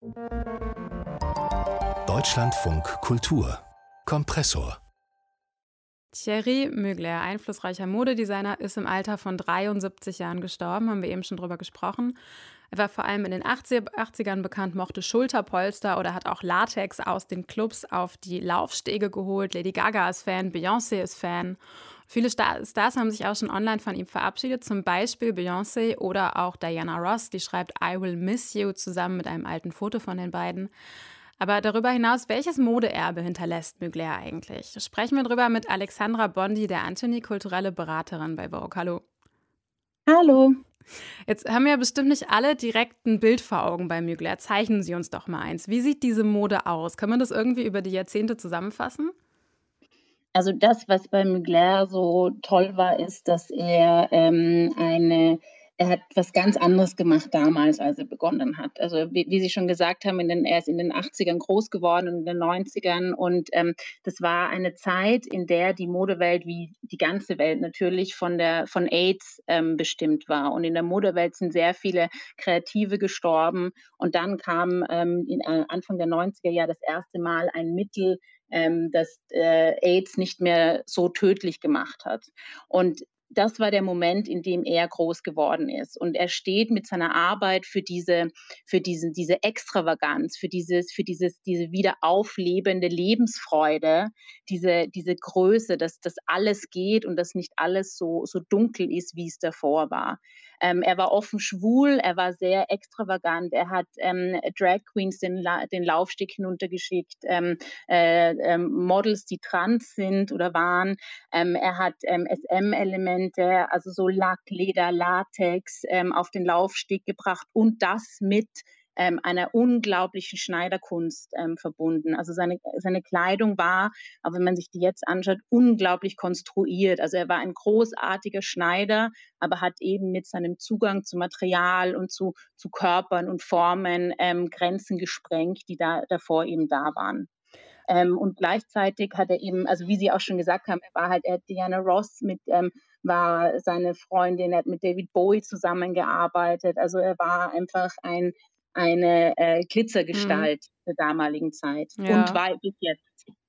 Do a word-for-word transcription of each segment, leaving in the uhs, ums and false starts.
Deutschlandfunk Kultur Kompressor. Thierry Mugler, einflussreicher Modedesigner, ist im Alter von dreiundsiebzig Jahren gestorben, haben wir eben schon drüber gesprochen. Er war vor allem in den achtzigern bekannt, mochte Schulterpolster oder hat auch Latex aus den Clubs auf die Laufstege geholt. Lady Gaga ist Fan, Beyoncé ist Fan. Viele Star- Stars haben sich auch schon online von ihm verabschiedet, zum Beispiel Beyoncé oder auch Diana Ross, die schreibt I Will Miss You zusammen mit einem alten Foto von den beiden. Aber darüber hinaus, welches Modeerbe hinterlässt Mugler eigentlich? Sprechen wir drüber mit Alexandra Bondi, der Anthony, kulturelle Beraterin bei Vogue. Hallo. Hallo. Jetzt haben wir bestimmt nicht alle direkt ein Bild vor Augen bei Mugler. Zeichnen Sie uns doch mal eins. Wie sieht diese Mode aus? Kann man das irgendwie über die Jahrzehnte zusammenfassen? Also das, was bei Mugler so toll war, ist, dass er ähm, eine er hat was ganz anderes gemacht damals, als er begonnen hat. Also wie, wie Sie schon gesagt haben, in den, er ist in den achtzigern groß geworden und in den neunzigern und ähm, das war eine Zeit, in der die Modewelt, wie die ganze Welt natürlich, von der von AIDS ähm, bestimmt war. Und in der Modewelt sind sehr viele Kreative gestorben. Und dann kam ähm, in, äh, Anfang der neunziger Jahre das erste Mal ein Mittel, ähm, das äh, AIDS nicht mehr so tödlich gemacht hat. Und das war der Moment, in dem er groß geworden ist. Und er steht mit seiner Arbeit für diese, für diesen, diese Extravaganz, für dieses, für dieses, diese wieder auflebende Lebensfreude, diese, diese Größe, dass das alles geht und dass nicht alles so, so dunkel ist, wie es davor war. Ähm, er war offen schwul, er war sehr extravagant, er hat ähm, Drag Queens den, La- den Laufsteg hinuntergeschickt, ähm, äh, ähm, Models, die trans sind oder waren. Ähm, er hat ähm, S M-Elemente, also so Lack, Leder, Latex ähm, auf den Laufsteg gebracht und das mit ähm, einer unglaublichen Schneiderkunst ähm, verbunden. Also seine, seine Kleidung war, aber wenn man sich die jetzt anschaut, unglaublich konstruiert. Also er war ein großartiger Schneider, aber hat eben mit seinem Zugang zu Material und zu, zu Körpern und Formen ähm, Grenzen gesprengt, die da davor eben da waren. Ähm, und gleichzeitig hat er eben, also wie Sie auch schon gesagt haben, er war halt, er hat Diana Ross mit, ähm, war seine Freundin, er hat mit David Bowie zusammengearbeitet. Also er war einfach ein, eine äh, Mhm. Glitzergestalt der damaligen Zeit und Ja. war bis jetzt.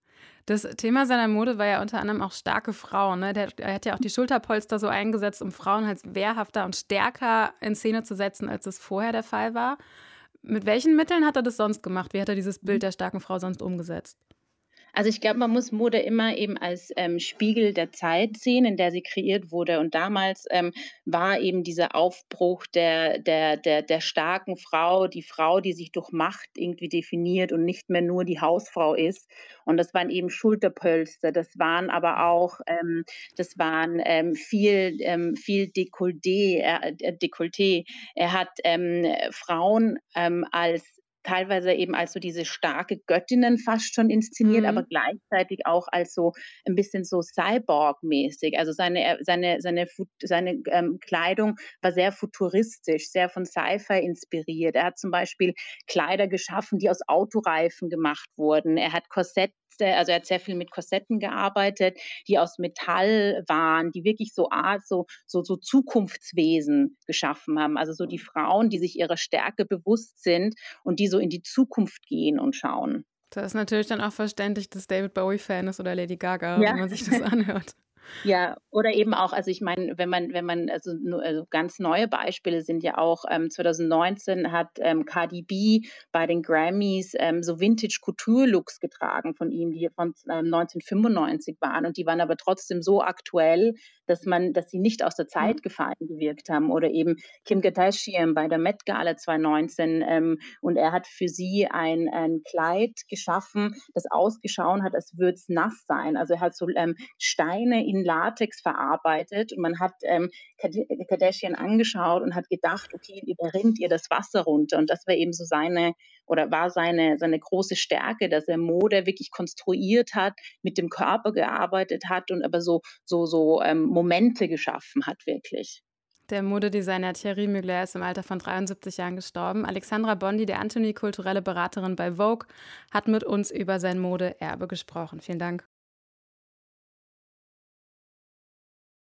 Das Thema seiner Mode war ja unter anderem auch starke Frauen. Ne? Der, er hat ja auch die Schulterpolster so eingesetzt, um Frauen halt wehrhafter und stärker in Szene zu setzen, als es vorher der Fall war. Mit welchen Mitteln hat er das sonst gemacht? Wie hat er dieses Bild der starken Frau sonst umgesetzt? Also ich glaube, man muss Mode immer eben als ähm, Spiegel der Zeit sehen, in der sie kreiert wurde. Und damals ähm, war eben dieser Aufbruch der, der, der, der starken Frau, die Frau, die sich durch Macht irgendwie definiert und nicht mehr nur die Hausfrau ist. Und das waren eben Schulterpölster, das waren aber auch, ähm, das waren ähm, viel, ähm, viel Dekolleté. Er, äh, Dekolleté. Er hat ähm, Frauen ähm, als teilweise eben als so diese starke Göttinnen fast schon inszeniert, aber Mhm. gleichzeitig auch als so ein bisschen so Cyborg-mäßig. Also seine, er- seine, seine, Fut- seine ähm, Kleidung war sehr futuristisch, sehr von Sci-Fi inspiriert. Er hat zum Beispiel Kleider geschaffen, die aus Autoreifen gemacht wurden. Er hat Korsette, also er hat sehr viel mit Korsetten gearbeitet, die aus Metall waren, die wirklich so Art, so, so, so Zukunftswesen geschaffen haben. Also so die Frauen, die sich ihrer Stärke bewusst sind und die so in die Zukunft gehen und schauen. Da ist natürlich dann auch verständlich, dass David Bowie Fan ist oder Lady Gaga, Ja. wenn man sich das anhört. Ja, oder eben auch, also ich meine, wenn man, wenn man, also, nu- also ganz neue Beispiele sind ja auch, ähm, zwanzig neunzehn hat ähm, Cardi B bei den Grammys ähm, so Vintage-Couture-Looks getragen von ihm, die von ähm, neunzehnhundertfünfundneunzig waren und die waren aber trotzdem so aktuell, dass man, dass sie nicht aus der Mhm. Zeit gefallen gewirkt haben. Oder eben Kim Kardashian bei der Met Gala zwanzig neunzehn ähm, und er hat für sie ein, ein Kleid geschaffen, das ausgeschaut hat, als würde es nass sein. Also er hat so ähm, Steine in Latex verarbeitet und man hat ähm, Kardashian angeschaut und hat gedacht, okay, da rinnt ihr das Wasser runter und das war eben so seine oder war seine, seine große Stärke, dass er Mode wirklich konstruiert hat, mit dem Körper gearbeitet hat und aber so, so, so ähm, Momente geschaffen hat wirklich. Der Modedesigner Thierry Mugler ist im Alter von dreiundsiebzig Jahren gestorben. Alexandra Bondi, der Anthony, kulturelle Beraterin bei Vogue, hat mit uns über sein Modeerbe gesprochen. Vielen Dank.